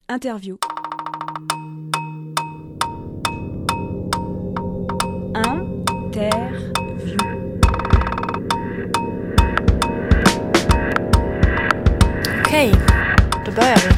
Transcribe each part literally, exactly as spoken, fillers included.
Interview. Interview. Okej, då börjar vi.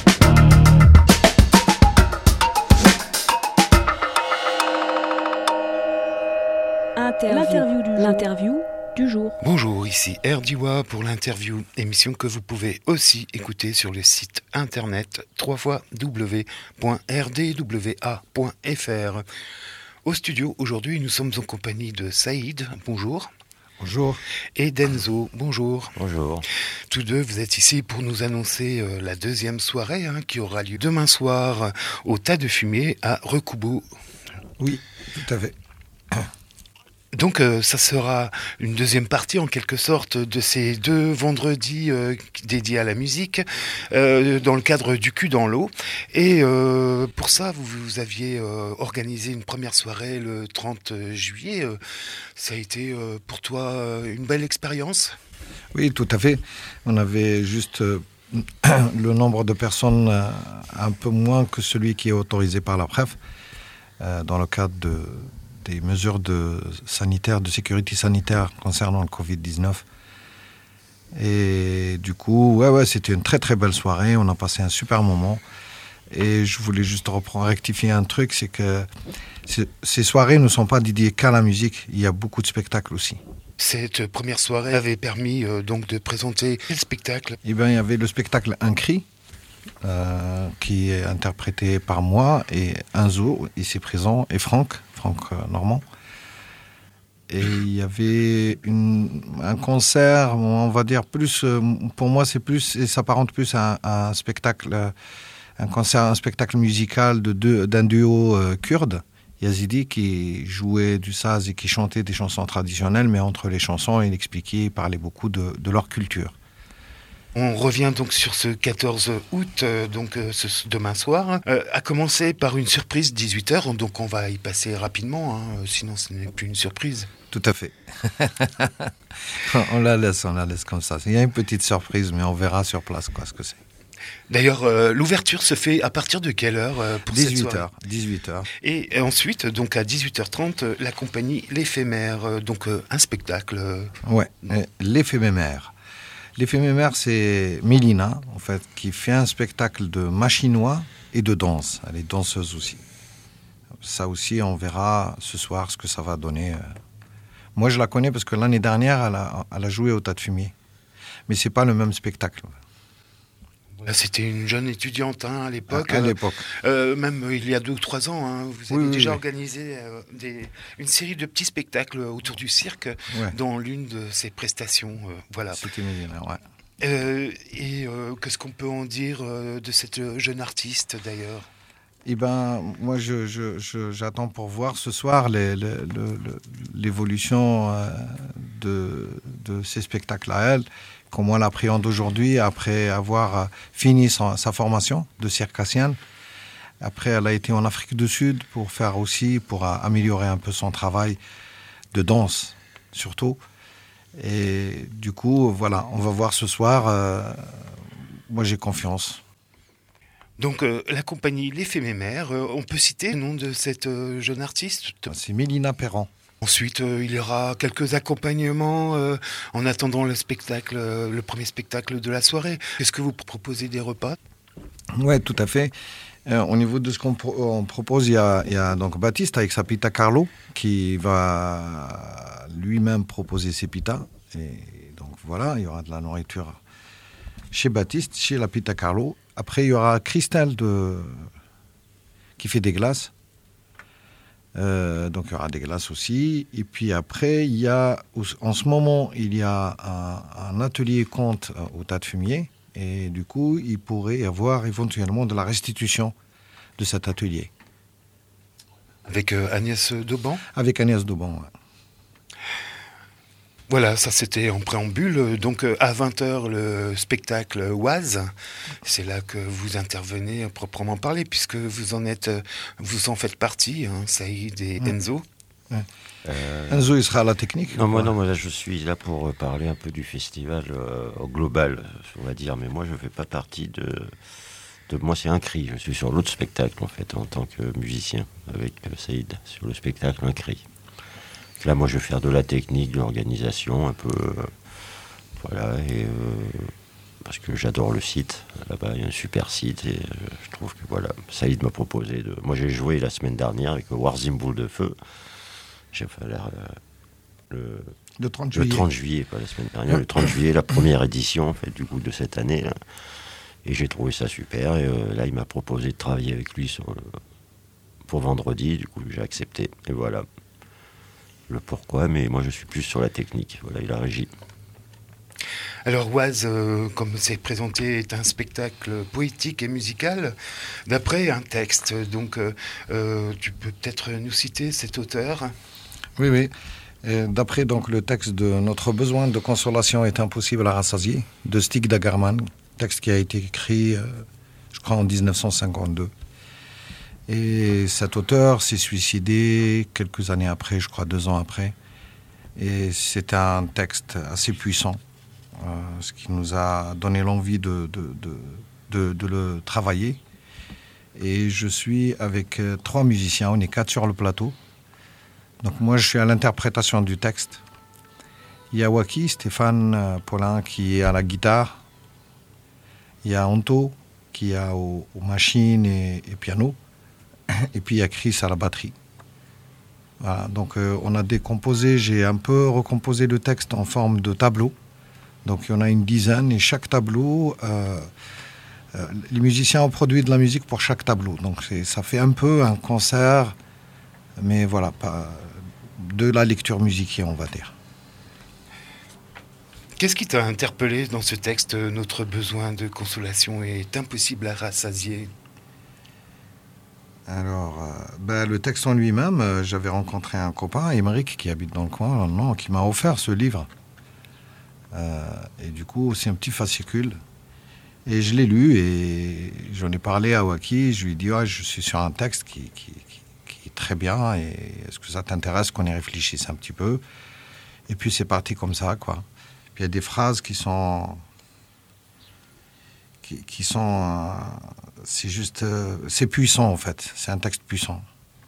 Interview. L'interview du jour. L'interview du jour. Bonjour, ici Erdiwa pour l'interview, émission que vous pouvez aussi écouter sur le site internet w w w point r d w a point f r. Au studio, aujourd'hui, nous sommes en compagnie de Saïd, bonjour. Bonjour. Et d'Enzo, bonjour. Bonjour. Tous deux, vous êtes ici pour nous annoncer euh, la deuxième soirée hein, qui aura lieu demain soir euh, au Tas de Fumier à Recoubeau. Oui, tout à fait. Donc euh, ça sera une deuxième partie en quelque sorte de ces deux vendredis euh, dédiés à la musique euh, dans le cadre du Cul dans l'eau. Et euh, pour ça, vous, vous aviez euh, organisé une première soirée le trente juillet. Euh, ça a été euh, pour toi euh, une belle expérience ? Oui, tout à fait. On avait juste euh, le nombre de personnes euh, un peu moins que celui qui est autorisé par la préf euh, dans le cadre de... des mesures de sanitaires, de sécurité sanitaire concernant le covid dix-neuf. Et du coup, ouais, ouais, c'était une très très belle soirée. On a passé un super moment. Et je voulais juste reprendre, rectifier un truc, c'est que ces soirées ne sont pas dédiées qu'à la musique. Il y a beaucoup de spectacles aussi. Cette première soirée avait permis euh, donc de présenter quel spectacle ? Eh bien, il y avait le spectacle Un cri, euh, qui est interprété par moi et Enzo, ici présent, et Franck. Franck Normand. Et il y avait une, un concert, on va dire plus, pour moi c'est plus, et s'apparente plus à, à un spectacle, un concert, un spectacle musical de deux, d'un duo euh, kurde, yazidi, qui jouait du saz et qui chantait des chansons traditionnelles, mais entre les chansons, il expliquait, il parlait beaucoup de, de leur culture. On revient donc sur ce quatorze août, euh, donc euh, ce, demain soir, euh, à commencer par une surprise dix-huit heures, donc on va y passer rapidement, hein, sinon ce n'est plus une surprise. Tout à fait. on la laisse, on la laisse comme ça. Il y a une petite surprise, mais on verra sur place quoi ce que c'est. D'ailleurs, euh, l'ouverture se fait à partir de quelle heure euh, pour cette soirée ? dix-huit heures. Et ensuite, donc à dix-huit heures trente, la compagnie L'Éphémère, euh, donc euh, un spectacle. Euh... Ouais, L'Éphémère. L'Éphémère, c'est Mélina, en fait, qui fait un spectacle de machinois et de danse. Elle est danseuse aussi. Ça aussi, on verra ce soir ce que ça va donner. Moi, je la connais parce que l'année dernière, elle a, elle a joué au Tas de Fumier. Mais c'est pas le même spectacle. Voilà, c'était une jeune étudiante hein, à l'époque. À, à l'époque. Euh, même euh, il y a deux ou trois ans, hein, vous avez oui, déjà oui, organisé euh, des, une série de petits spectacles autour du cirque ouais. dans l'une de ces prestations. Euh, voilà. C'était Mélina, ouais. Euh, et euh, qu'est-ce qu'on peut en dire euh, de cette jeune artiste d'ailleurs ? Eh ben, moi, je, je, je, j'attends pour voir ce soir les, les, le, le, l'évolution euh, de, de ces spectacles à elle, comment elle appréhende aujourd'hui après avoir fini son, sa formation de circassienne. Après, elle a été en Afrique du Sud pour faire aussi, pour améliorer un peu son travail de danse, surtout. Et du coup, voilà, on va voir ce soir. Euh, moi, j'ai confiance. Donc, euh, la compagnie L'Éphémère, euh, on peut citer le nom de cette euh, jeune artiste ? C'est Mélina Perran. Ensuite, euh, il y aura quelques accompagnements euh, en attendant le spectacle, euh, le premier spectacle de la soirée. Est-ce que vous proposez des repas ? Oui, tout à fait. Euh, au niveau de ce qu'on pro- on propose, il y a, il y a donc Baptiste avec sa pita Carlo qui va lui-même proposer ses pitas. Et donc voilà, il y aura de la nourriture chez Baptiste, chez la pita Carlo. Après, il y aura Christelle de... qui fait des glaces. Euh, donc, il y aura des glaces aussi. Et puis après, il y a... En ce moment, il y a un, un atelier conte au Tas de Fumier. Et du coup, il pourrait y avoir éventuellement de la restitution de cet atelier. Avec euh, Agnès Dauban ? Avec Agnès Dauban, ouais. Voilà, ça c'était en préambule. Donc à vingt heures, le spectacle Oise. C'est là que vous intervenez à proprement parler, puisque vous en êtes, vous en faites partie, hein, Saïd et ouais. Enzo. Ouais. Euh... Enzo, il sera à la technique. Non, moi, non, moi là, je suis là pour parler un peu du festival euh, au global, on va dire. Mais moi, je ne fais pas partie de, de, moi c'est un cri, je suis sur l'autre spectacle en fait, en tant que musicien, avec euh, Saïd, sur le spectacle un cri. Là moi je vais faire de la technique, de l'organisation, un peu, euh, voilà, et euh, parce que j'adore le site, là-bas il y a un super site, et euh, je trouve que voilà, Saïd m'a proposé de... Moi j'ai joué la semaine dernière avec Warzim Boule de Feu, j'ai fait l'air... Euh, le... Le trente juillet. Le trente juillet, pas la semaine dernière, le trente juillet, la première édition en fait, du coup de cette année. Là. Et j'ai trouvé ça super. Et euh, là, il m'a proposé de travailler avec lui sur le... pour vendredi. Du coup, j'ai accepté. Et voilà le pourquoi. Mais moi, je suis plus sur la technique. Voilà, il a régi. Alors Oise, euh, comme c'est présenté, est un spectacle poétique et musical d'après un texte. Donc, euh, euh, tu peux peut-être nous citer cet auteur ? Oui, oui. Et d'après donc le texte de Notre besoin de consolation est impossible à rassasier, de Stig Dagerman, texte qui a été écrit, euh, je crois, en dix-neuf cent cinquante-deux. Et cet auteur s'est suicidé quelques années après, je crois deux ans après. Et c'est un texte assez puissant, euh, ce qui nous a donné l'envie de, de, de, de, de le travailler. Et je suis avec euh, trois musiciens, on est quatre sur le plateau. Donc moi, je suis à l'interprétation du texte. Il y a Waki, Stéphane Paulin, qui est à la guitare. Il y a Anto, qui est aux, aux machines et, et piano. Et puis il y a Chris à la batterie. Voilà, donc euh, on a décomposé, j'ai un peu recomposé le texte en forme de tableau. Donc il y en a une dizaine, et chaque tableau... Euh, euh, les musiciens ont produit de la musique pour chaque tableau. Donc c'est, ça fait un peu un concert... Mais voilà, pas de la lecture musiquée, on va dire. Qu'est-ce qui t'a interpellé dans ce texte ? Notre besoin de consolation est impossible à rassasier. Alors, euh, ben, le texte en lui-même, euh, j'avais rencontré un copain, Émeric, qui habite dans le coin, non, qui m'a offert ce livre. Euh, et du coup, c'est un petit fascicule. Et je l'ai lu et j'en ai parlé à Waki. Je lui ai dit, ouais, je suis sur un texte qui... qui, qui très bien, et est-ce que ça t'intéresse qu'on y réfléchisse un petit peu ? Et puis c'est parti comme ça, quoi. Puis il y a des phrases qui sont... qui, qui sont... Euh, c'est juste... Euh, c'est puissant, en fait. C'est un texte puissant.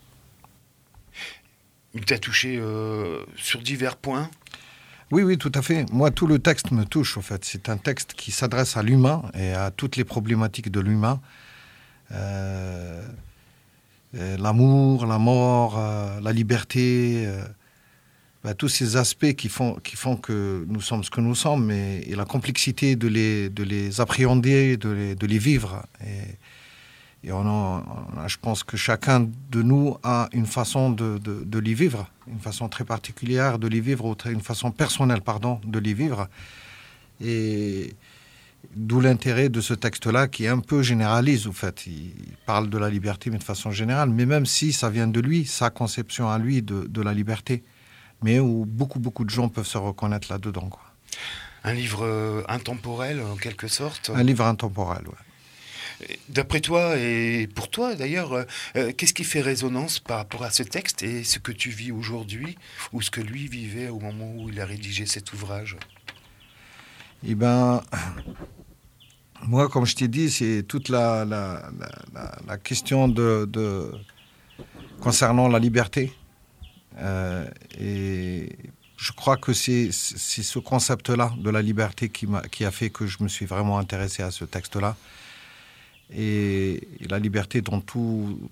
Il t'a touché euh, sur divers points ? Oui, oui, tout à fait. Moi, tout le texte me touche, en fait. C'est un texte qui s'adresse à l'humain et à toutes les problématiques de l'humain. Euh... L'amour, la mort, euh, la liberté, euh, bah, tous ces aspects qui font, qui font que nous sommes ce que nous sommes, mais, et la complexité de les, de les appréhender, de les, de les vivre. Et, et on a, on a, je pense que chacun de nous a une façon de, de, de les vivre, une façon très particulière de les vivre, ou une façon personnelle, pardon, de les vivre. Et... D'où l'intérêt de ce texte-là qui un peu généralise, en fait. Il parle de la liberté, mais de façon générale. Mais même si ça vient de lui, sa conception à lui de, de la liberté. Mais où beaucoup, beaucoup de gens peuvent se reconnaître là-dedans, quoi. Un livre euh, intemporel, en quelque sorte ? Un livre intemporel, oui. D'après toi, et pour toi d'ailleurs, euh, qu'est-ce qui fait résonance par rapport à ce texte et ce que tu vis aujourd'hui, ou ce que lui vivait au moment où il a rédigé cet ouvrage ? Eh bien, moi, comme je t'ai dit, c'est toute la, la, la, la question de, de, concernant la liberté. Euh, et je crois que c'est, c'est ce concept-là de la liberté qui, m'a, qui a fait que je me suis vraiment intéressé à ce texte-là. Et, et la liberté dans tout...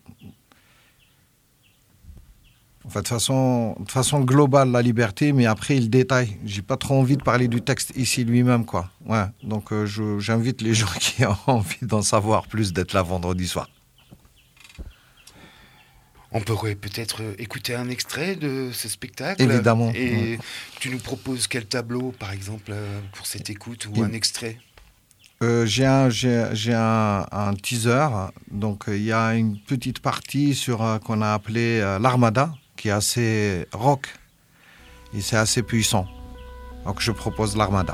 Enfin, de façon, de façon globale, la liberté, mais après, il détaille. J'ai pas trop envie de parler du texte ici lui-même, quoi. Ouais, donc euh, je, j'invite les gens qui ont envie d'en savoir plus d'être là vendredi soir. On pourrait peut-être écouter un extrait de ce spectacle. Évidemment. Et ouais. Tu nous proposes quel tableau, par exemple, pour cette écoute, ou et, un extrait ? euh, J'ai, un, j'ai, j'ai un, un teaser. Donc, il y a une petite partie sur, euh, qu'on a appelée euh, l'Armada, qui est assez rock, et c'est assez puissant. Donc je propose l'Armada.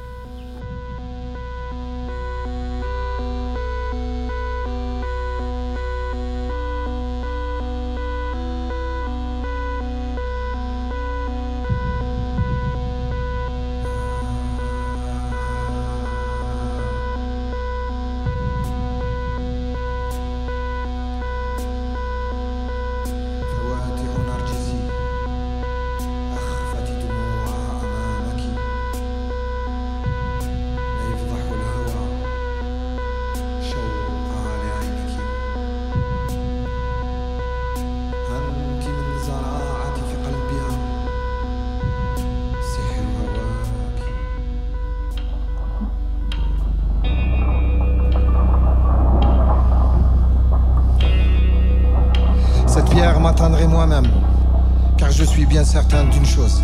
m'atteindrai moi-même, car je suis bien certain d'une chose.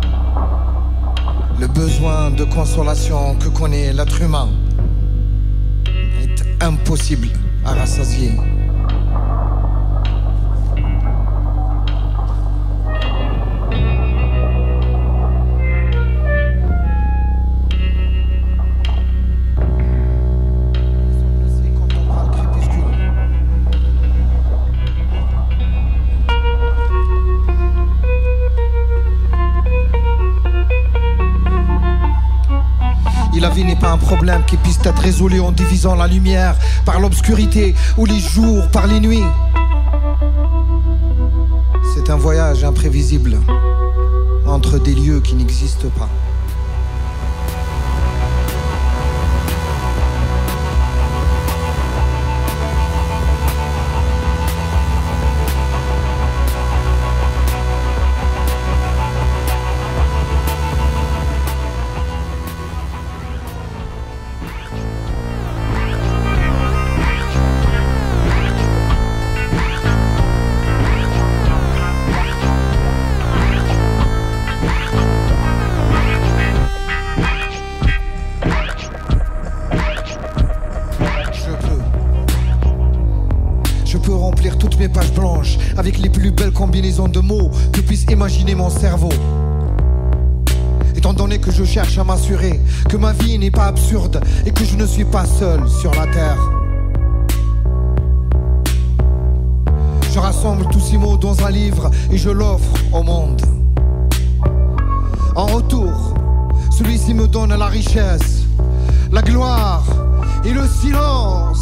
Le besoin de consolation que connaît l'être humain est impossible à rassasier. La vie n'est pas un problème qui puisse être résolu en divisant la lumière par l'obscurité ou les jours par les nuits. C'est un voyage imprévisible entre des lieux qui n'existent pas. Avec les plus belles combinaisons de mots que puisse imaginer mon cerveau. Étant donné que je cherche à m'assurer que ma vie n'est pas absurde et que je ne suis pas seul sur la terre, je rassemble tous ces mots dans un livre et je l'offre au monde. En retour, celui-ci me donne la richesse, la gloire et le silence.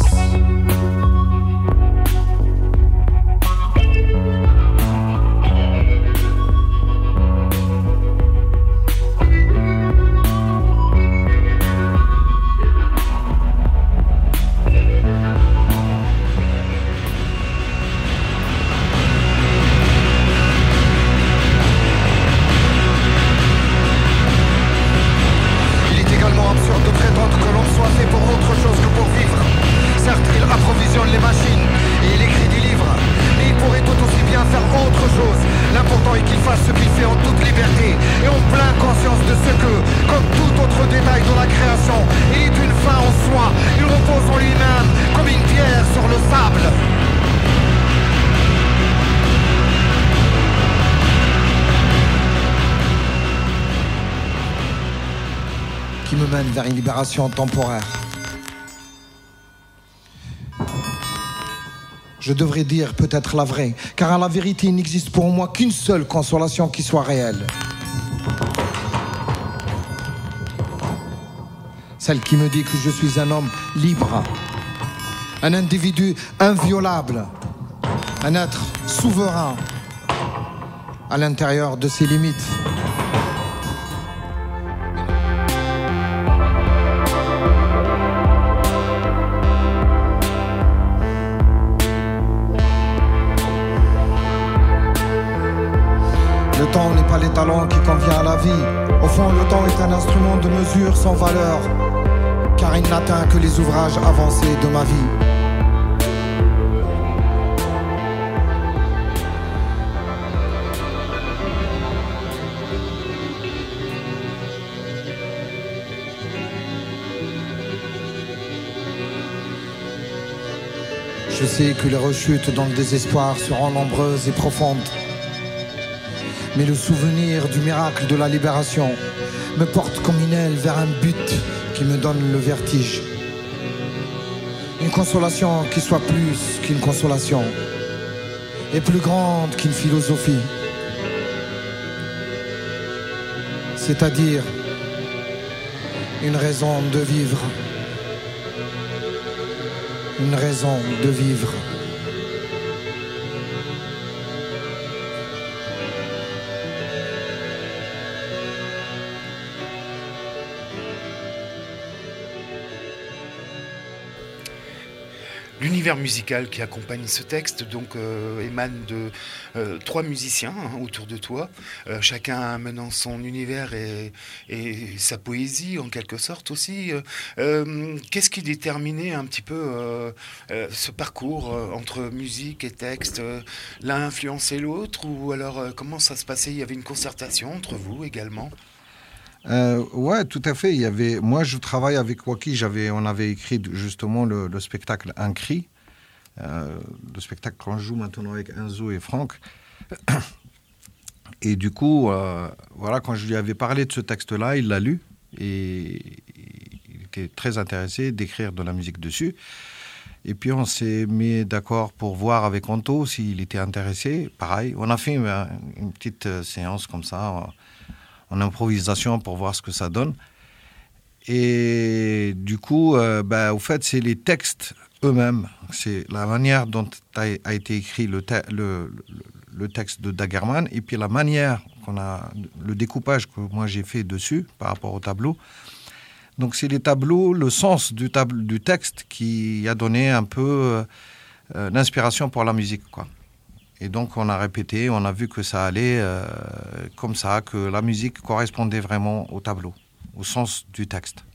Vers une libération temporaire. Je devrais dire peut-être la vraie, car à la vérité il n'existe pour moi qu'une seule consolation qui soit réelle. Celle qui me dit que je suis un homme libre, un individu inviolable, un être souverain à l'intérieur de ses limites. Le temps n'est pas l'étalon qui convient à la vie. Au fond, le temps est un instrument de mesure sans valeur, car il n'atteint que les ouvrages avancés de ma vie. Je sais que les rechutes dans le désespoir seront nombreuses et profondes. Mais le souvenir du miracle de la libération me porte comme une aile vers un but qui me donne le vertige. Une consolation qui soit plus qu'une consolation et plus grande qu'une philosophie. C'est-à-dire une raison de vivre. Une raison de vivre. l'univers musical qui accompagne ce texte donc euh, émane de euh, trois musiciens hein, autour de toi, euh, chacun amenant son univers et, et sa poésie en quelque sorte aussi. Euh, qu'est-ce qui déterminait un petit peu euh, euh, ce parcours euh, entre musique et texte? L'un influençait l'autre ou alors euh, comment ça se passait? Il y avait une concertation entre vous également? Euh, ouais, tout à fait. Il y avait, moi, je travaille avec Waki. J'avais, on avait écrit justement le, le spectacle Un cri, euh, le spectacle qu'on joue maintenant avec Enzo et Franck. Et du coup, euh, voilà, quand je lui avais parlé de ce texte-là, il l'a lu et il était très intéressé d'écrire de la musique dessus. Et puis on s'est mis d'accord pour voir avec Anto s'il était intéressé. Pareil, on a fait une, une petite séance comme ça. En improvisation pour voir ce que ça donne. Et du coup, euh, bah, au fait, c'est les textes eux-mêmes. C'est la manière dont a, a été écrit le, te- le, le, le texte de Dagerman et puis la manière qu'on a, le découpage que moi j'ai fait dessus par rapport au tableau. Donc c'est les tableaux, le sens du, tab- du texte qui a donné un peu euh, l'inspiration pour la musique, quoi. Et donc, on a répété, on a vu que ça allait euh, comme ça, que la musique correspondait vraiment au tableau, au sens du texte.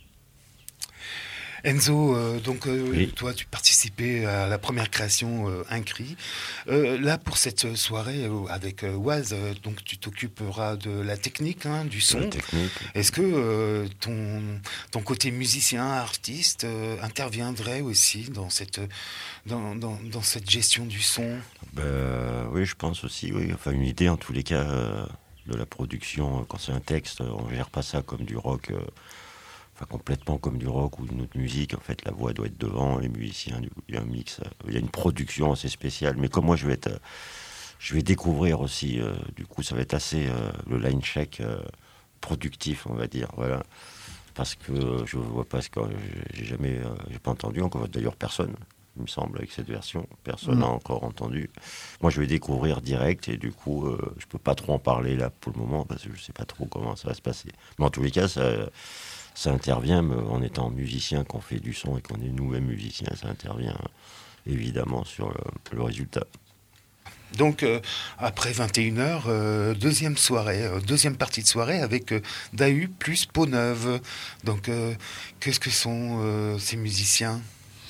Enzo, euh, donc euh, oui. Toi, tu participais à la première création euh, Un cri. Euh, là, pour cette soirée euh, avec euh, Waz, euh, donc tu t'occuperas de la technique, hein, du son. La technique. Est-ce que euh, ton, ton côté musicien, artiste, euh, interviendrait aussi dans cette, dans, dans, dans cette gestion du son? Ben, oui, je pense aussi, oui. Enfin, une idée, en tous les cas, euh, de la production. Quand c'est un texte, on ne gère pas ça comme du rock... Euh, Enfin, complètement comme du rock ou une autre musique. En fait, la voix doit être devant, les musiciens, il y a un mix, il y a une production assez spéciale. Mais comme moi, je vais être, je vais découvrir aussi, euh, du coup, ça va être assez euh, le line check euh, productif, on va dire, voilà. Parce que euh, je vois pas ce que j'ai jamais, euh, j'ai pas entendu encore, d'ailleurs personne, il me semble, avec cette version, personne n'a mmh. encore entendu. Moi, je vais découvrir direct et du coup, euh, je peux pas trop en parler là pour le moment parce que je sais pas trop comment ça va se passer. Mais en tous les cas, ça. Ça intervient en étant musicien, qu'on fait du son et qu'on est nous-mêmes musiciens, ça intervient évidemment sur le, le résultat. Donc, euh, après vingt et une heures, euh, deuxième soirée, euh, deuxième partie de soirée avec euh, Dahu plus Peau Neuve. Donc, euh, qu'est-ce que sont euh, ces musiciens?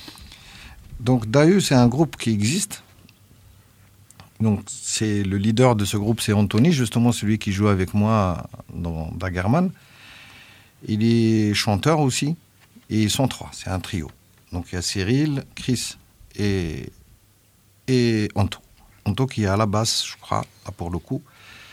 Donc, Dahu, c'est un groupe qui existe. Donc, c'est le leader de ce groupe, c'est Anthony, justement celui qui joue avec moi dans Dagerman. Il est chanteur aussi, et ils sont trois, c'est un trio. Donc il y a Cyril, Chris et, et Anto. Anto qui est à la basse, je crois, là pour le coup,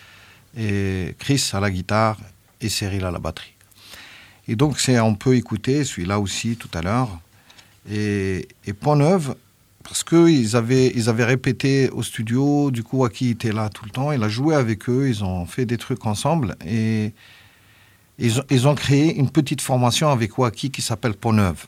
et Chris à la guitare et Cyril à la batterie. Et donc c'est, on peut écouter celui-là aussi tout à l'heure. Et, et Pont-Neuve, parce qu'ils avaient, ils avaient répété au studio, du coup Waki était là tout le temps, il a joué avec eux, ils ont fait des trucs ensemble, et... Ils ont, ils ont créé une petite formation avec Waki qui s'appelle Pont-Neuve.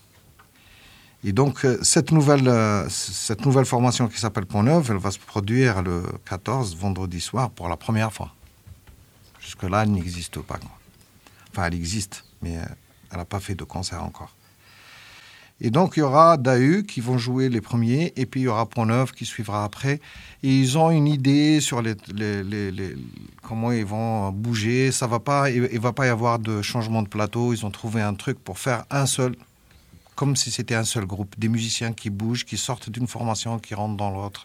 Et donc, cette nouvelle, cette nouvelle formation qui s'appelle Pont-Neuve, elle va se produire le quatorze, vendredi soir, pour la première fois. Jusque-là, elle n'existe pas, quoi. Enfin, elle existe, mais elle n'a pas fait de concert encore. Et donc, il y aura Dahu qui vont jouer les premiers, et puis il y aura Pont-Neuve qui suivra après. Et ils ont une idée sur les, les, les, les, comment ils vont bouger. Ça va pas, il ne va pas y avoir de changement de plateau. Ils ont trouvé un truc pour faire un seul, comme si c'était un seul groupe. Des musiciens qui bougent, qui sortent d'une formation, qui rentrent dans l'autre.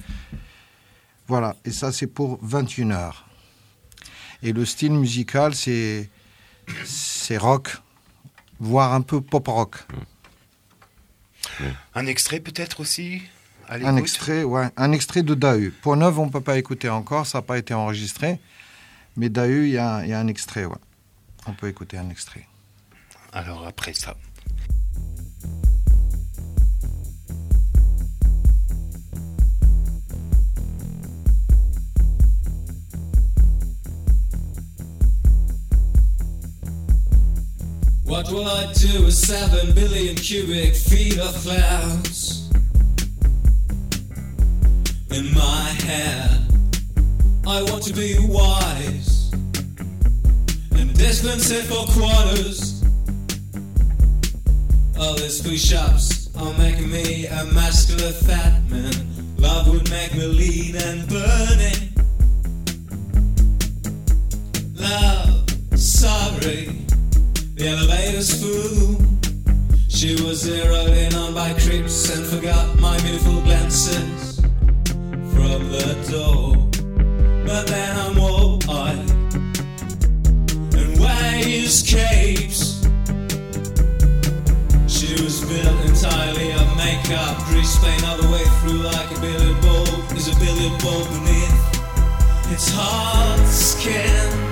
Voilà, et ça, c'est pour vingt et une heures. Et le style musical, c'est, c'est rock, voire un peu pop-rock. Un extrait peut-être aussi à Un extrait, ouais, un extrait de Dahu. Pont-Neuve, on ne peut pas écouter encore, ça n'a pas été enregistré. Mais Dahu, il y, y a un extrait, ouais. On peut écouter un extrait. Alors après ça. What will I do with seven billion cubic feet of clouds in my head? I want to be wise and distance it for quarters. All these push-ups are making me a muscular fat man. Love would make me lean and burning. Love, sorry, the elevator's full. She was zeroed in on by creeps and forgot my beautiful glances from the door. But then I'm wall-eyed and waves capes. She was built entirely of makeup, grease paint all the way through like a billiard ball. Is a billiard ball beneath its hard skin.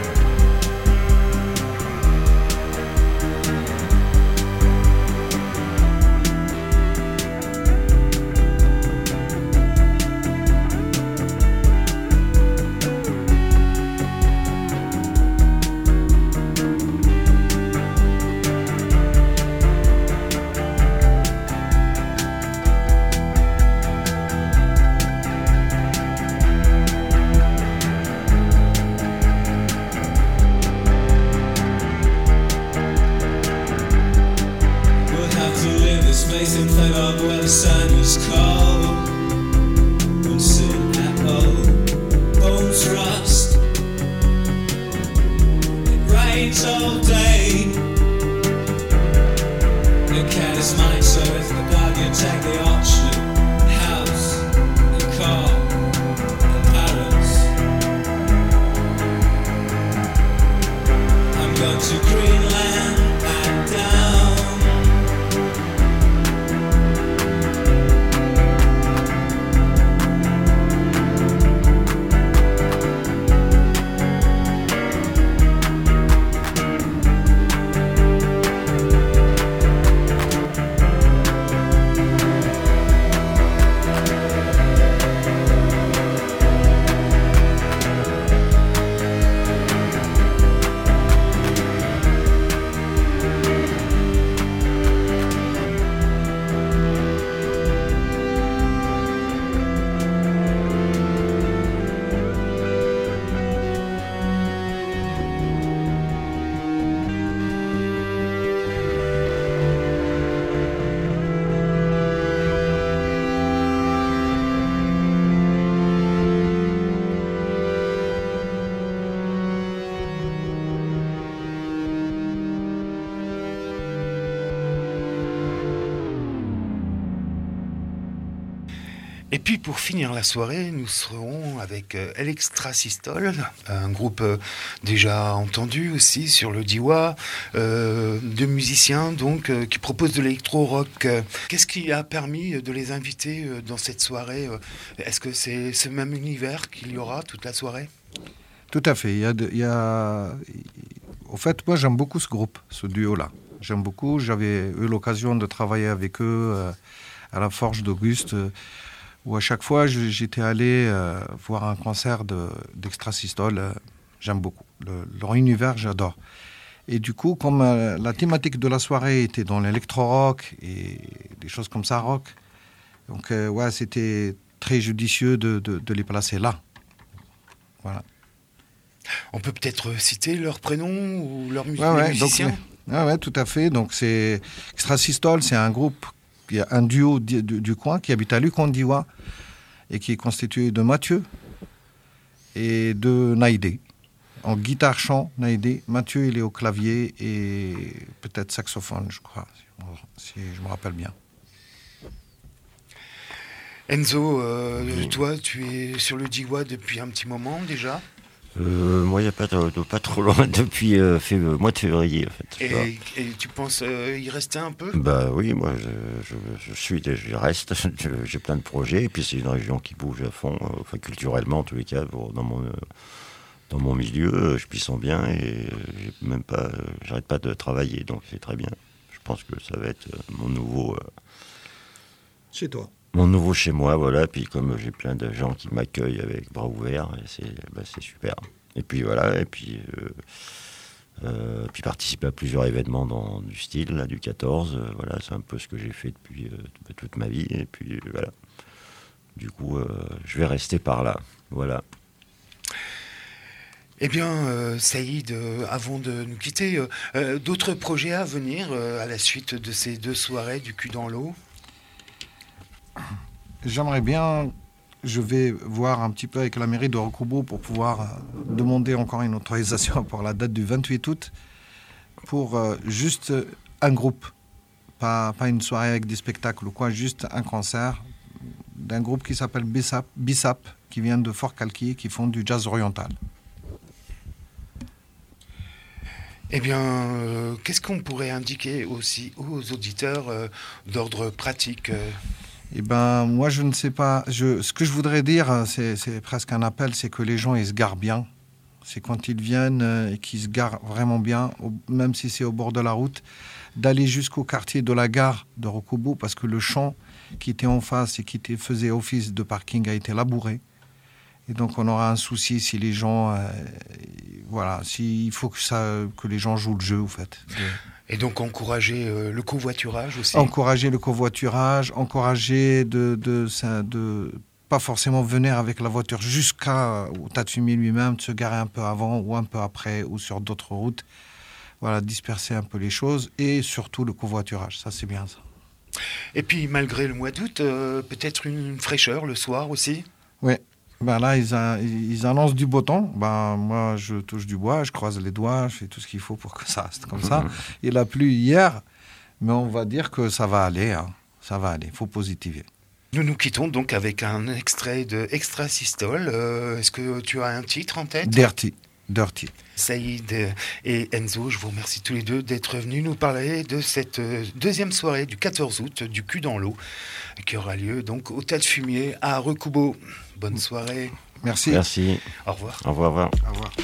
Facing fed up where the sun is cold. We'll sit at home, bones rust. It rains all day. The cat is mine, so if the dog you take the auction. House, the car, the parrots. I'm going to Greenland and down. Et puis pour finir la soirée, nous serons avec euh, Elektrasystol, un groupe euh, déjà entendu aussi sur le Diois, euh, de musiciens donc euh, qui proposent de l'électro-rock. Qu'est-ce qui a permis de les inviter euh, dans cette soirée? Est-ce que c'est ce même univers qu'il y aura toute la soirée? Tout à fait. Il y a, de, il y a... Au fait, moi j'aime beaucoup ce groupe, ce duo-là. J'aime beaucoup. J'avais eu l'occasion de travailler avec eux euh, à la Forge d'Auguste, euh, où à chaque fois j'étais allé euh, voir un concert de, d'Extrasystole. Euh, j'aime beaucoup. Le, leur univers, j'adore. Et du coup, comme euh, la thématique de la soirée était dans l'électro-rock et des choses comme ça, rock, donc euh, ouais, c'était très judicieux de, de, de les placer là. Voilà. On peut peut-être citer leur prénom ou leur mus- ouais, ouais, musicien donc, ouais, ouais, tout à fait. Donc c'est Extrasystole, c'est un groupe, il y a un duo du, du, du coin qui habite à Lucondiwa et qui est constitué de Mathieu et de Naïdé. En guitare-chant, Naïdé. Mathieu, il est au clavier et peut-être saxophone, je crois, si je me rappelle bien. Enzo, euh, toi, tu es sur le Diois depuis un petit moment déjà. Euh, moi, il n'y a pas, de, pas trop loin, depuis euh, fév- mois de février, en fait. Et, et tu penses euh, y rester un peu? Bah oui, moi, je, je, je suis, je reste, je, j'ai plein de projets, et puis c'est une région qui bouge à fond, euh, enfin culturellement en tous les cas, pour, dans mon euh, dans mon milieu, euh, je m'y sens bien, et euh, j'ai même pas, euh, j'arrête pas de travailler, donc c'est très bien. Je pense que ça va être euh, mon nouveau. Euh, Chez toi. Mon nouveau chez moi, voilà. Puis comme j'ai plein de gens qui m'accueillent avec bras ouverts, et c'est, bah, c'est super. Et puis voilà, et puis, euh, euh, puis participer à plusieurs événements dans, du style, là, du quatorze. Euh, voilà, c'est un peu ce que j'ai fait depuis euh, toute ma vie. Et puis euh, voilà. Du coup, euh, je vais rester par là. Voilà. Eh bien, euh, Saïd, euh, avant de nous quitter, euh, euh, d'autres projets à venir euh, à la suite de ces deux soirées du cul dans l'eau? J'aimerais bien, je vais voir un petit peu avec la mairie de Rokubo pour pouvoir euh, demander encore une autorisation pour la date du vingt-huit août pour euh, juste un groupe, pas, pas une soirée avec des spectacles ou quoi, juste un concert d'un groupe qui s'appelle Bissap, Bissap, qui vient de Fort Calquier, qui font du jazz oriental. Eh bien, euh, qu'est-ce qu'on pourrait indiquer aussi aux auditeurs euh, d'ordre pratique euh Eh ben, moi, je ne sais pas. Je, ce que je voudrais dire, c'est, c'est presque un appel, c'est que les gens, ils se garent bien. C'est quand ils viennent euh, et qu'ils se garent vraiment bien, au, même si c'est au bord de la route, d'aller jusqu'au quartier de la gare de Rokubo, parce que le champ qui était en face et qui était, faisait office de parking a été labouré. Et donc, on aura un souci si les gens... Euh, voilà, si, il faut que, ça, que les gens jouent le jeu, en fait. Et donc, encourager euh, le covoiturage aussi. Encourager le covoiturage, encourager de, de, de, de... Pas forcément venir avec la voiture jusqu'au Tatsumi lui-même, de se garer un peu avant ou un peu après, ou sur d'autres routes. Voilà, disperser un peu les choses. Et surtout, le covoiturage, ça, c'est bien, ça. Et puis, malgré le mois d'août, euh, peut-être une fraîcheur le soir aussi? Oui. Ben là, ils, a, ils annoncent du beau temps. Ben, moi, je touche du bois, je croise les doigts, je fais tout ce qu'il faut pour que ça reste comme ça. Il a plu hier, mais on va dire que ça va aller. Hein. Ça va aller, il faut positiver. Nous nous quittons donc avec un extrait de Extra Systole. Euh, est-ce que tu as un titre en tête? Dirty. Dirty. Saïd et Enzo, je vous remercie tous les deux d'être venus nous parler de cette deuxième soirée du quatorze août du cul dans l'eau qui aura lieu donc au Tas de Fumier à Rokubo. Bonne soirée. Merci. Merci. Au revoir. Au revoir. Au revoir. Au revoir.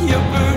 your bird.